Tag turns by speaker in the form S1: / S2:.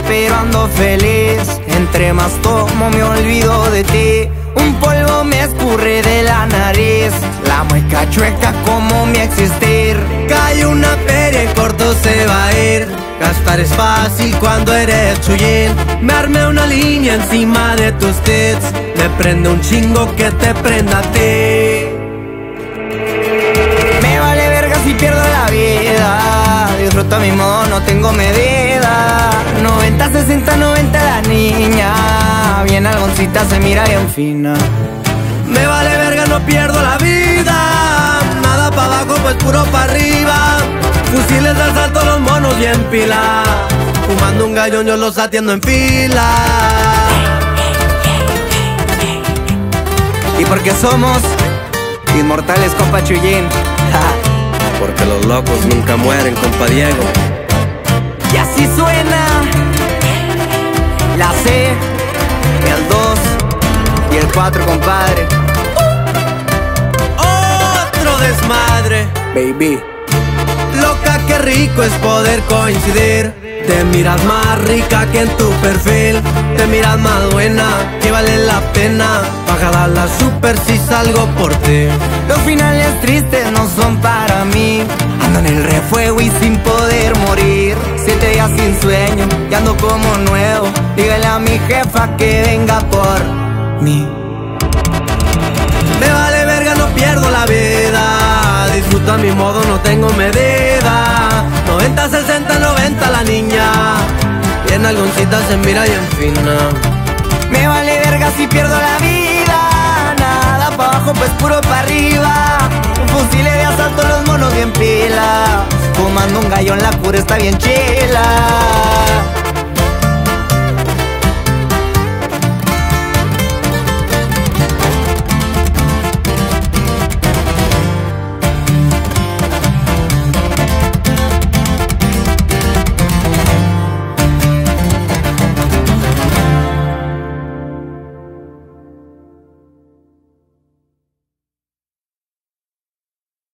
S1: pero ando feliz. Entre más tomo me olvido de ti. Un polvo me escurre de la nariz, la mueca chueca como mi existir.
S2: Cae una feria en corto se va a ir. Gastar es fácil cuando eres chullín. Me armé una línea encima de tus tits. Me prende un chingo que te prenda a ti.
S1: Me vale verga si pierdo la vida. Disfruto a mi modo, no tengo medida. 90, 60, 90 la niña. Bien algoncita, se mira bien fina.
S2: Me vale verga, no pierdo la vida. Nada pa' abajo, pues puro pa' arriba. Fusiles de asalto, los monos bien pila. Fumando un gallón, yo los atiendo en fila.
S1: Y porque somos inmortales, compa Chuyín.
S2: Porque los locos nunca mueren, compa Diego.
S1: Y así suena la C, el 2 y el 4, compadre.
S2: Otro desmadre,
S1: Baby.
S2: loca, qué rico es poder coincidir. Te miras más rica que en tu perfil. Te miras más buena, que vale la pena. Bajada la super si salgo por ti.
S1: Los finales tristes no son para mí. Ando en el refuego y sin poder morir. 7 días sin sueño y ando como nuevo. Dígale a mi jefa que venga por mí.
S2: Me vale verga, no pierdo la vida. Disfruto a mi modo, no tengo medida. 90, 60, 90 la niña. Bien algoncita, se mira bien fina.
S1: Me vale verga si pierdo la vida. Nada pa' abajo, pues puro pa' arriba. Un fusil de asalto, los monos bien pila. Fumando un gallo en la cura está bien chila.